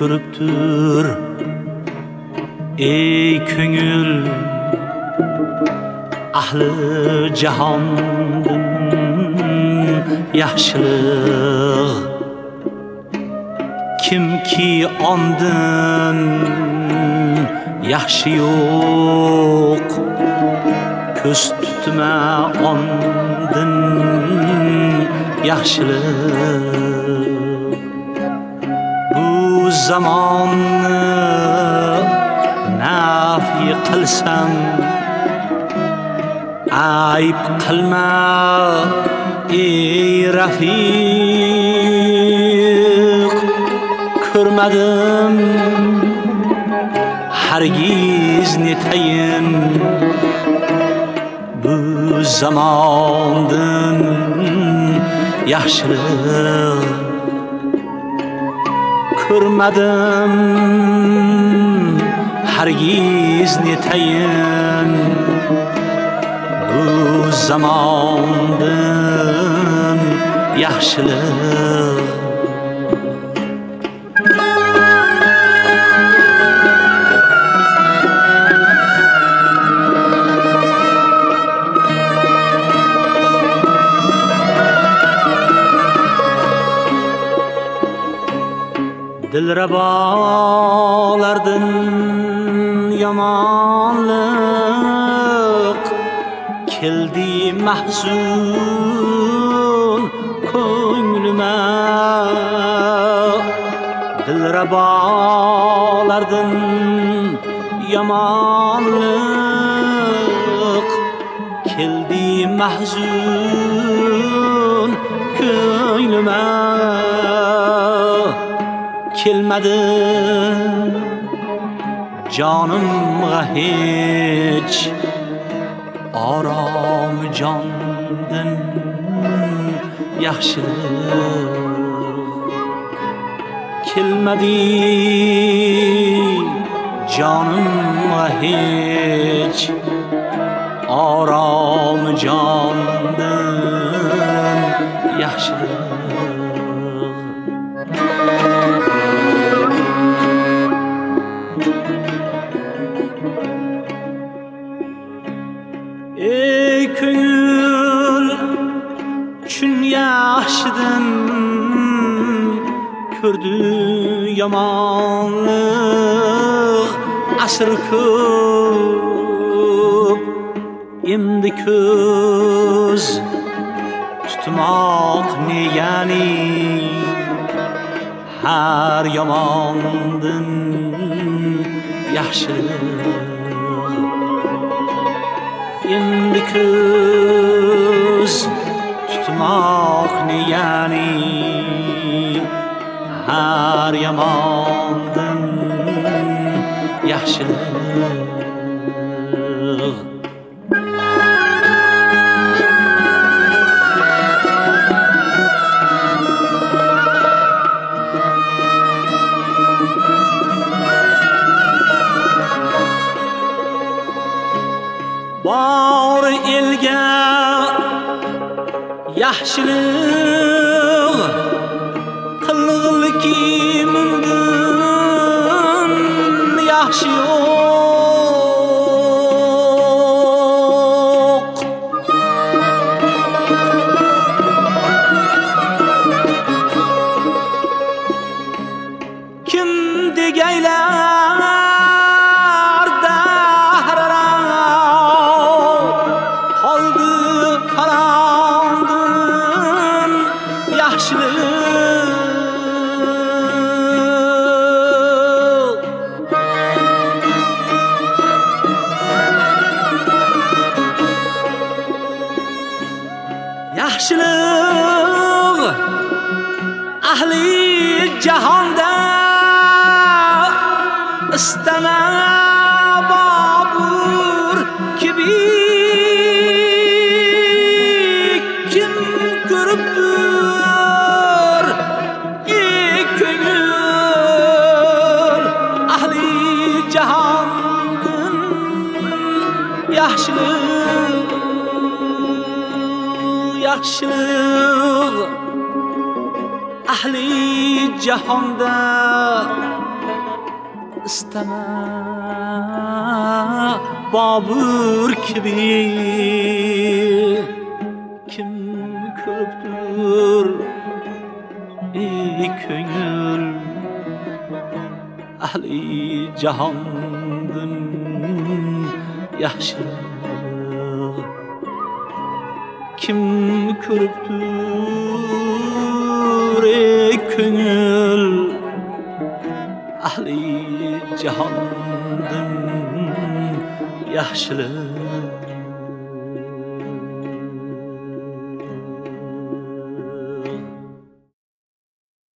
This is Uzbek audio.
ko'ribdir ey ko'ngil ahli jahondan yaxshilik kimki ondan yaxshi yo'q ko'z tutma ondan yaxshilik bu zamonni nafi qilsam ayb qilma ey rafiq ko'rmadim hargiz netayin bu zamondan yaxshilik ko'rmadim hargiz netayin bu zamondan yaxshilik dilrabolardan yomonlik keldi mahzun ko'nglima dilrabolardan yomonlik keldi mahzun ko'nglima kelmadi jonimga hech orom jondan yaxshilik kelmadi jonimga hech orom jondan yaxshilik ey ko'ngil chun yaxshidan ko'rdi yomonlik asr ko'p endi ko'z tutmoq negani har yomondan yaxshilik endi ko'z tutmoq negani har yomondan yaxshilik bor elga yaxshilik qilg'ilki bundan yaxshi yo'q kim degaylar qoldi falondan yaxshilik yaxshilik ahli jahonda istama Bobur kibi kim ko'ribdir ey ko'ngil ahli jahondan yaxshilik yaxshilik ahli jahonda isteme Babur gibi kim köptür ey köngül ahli jahondun yaxshi kim körüptür ey köngül ahli jahondun yaxshilik